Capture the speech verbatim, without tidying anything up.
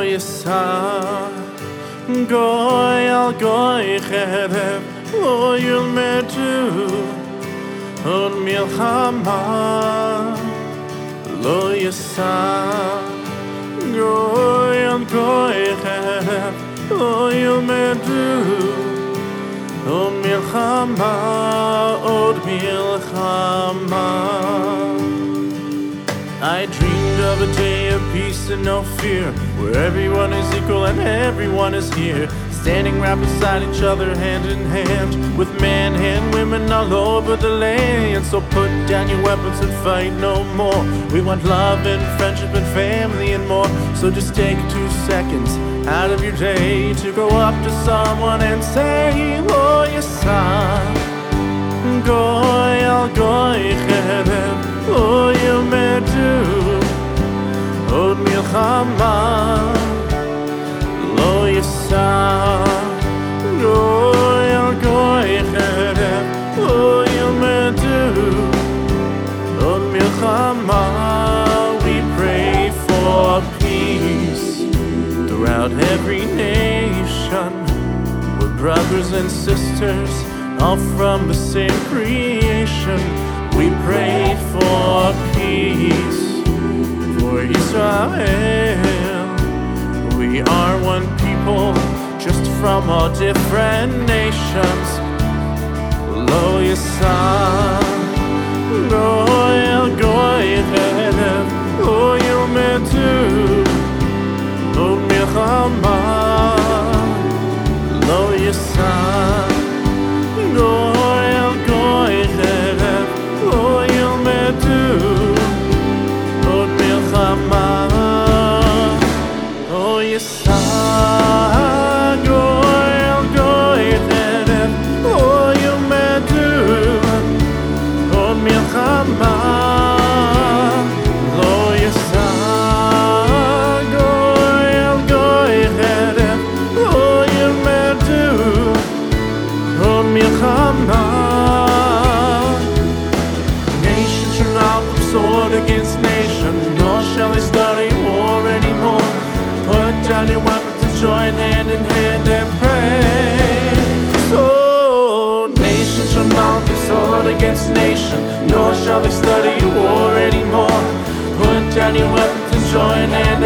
יישא גוי על גוי חרב לא ילמדו עוד מלחמה לא יישא גוי על גוי חרב לא ילמדו עוד מלחמה עוד מלחמה. I dreamed of a day of peace and no fear, where everyone is equal and everyone is here, standing right beside each other hand in hand, with men and women all over the land. So put down your weapons and fight no more. We want love and friendship and family and more. So just take two seconds out of your day to go up to someone and say, oh yesa goy al goy cherem lo ילמדו עוד מלחמה לא יישא גוי על גוי חרב לא ילמדו עוד מלחמה. We pray for peace throughout every nation. We're brothers and sisters, all from the same creation. We pray for peace for Israel. We are one people, just from all different nations. Lo yisa goy al goy cherem lo yilmedu od milchama lo yisa goy al goy cherem lo ילמדו עוד מלחמה לא יישא גוי על גוי חרב לא ילמדו עוד מלחמה לא יישא גוי על גוי חרב לא ילמדו עוד מלחמה. Sword against nation, nor shall they study war anymore. Put down your weapons and join hand in hand and pray. So nation shall mount their sword against nation, nor shall they study war anymore. Put down your weapons and join hand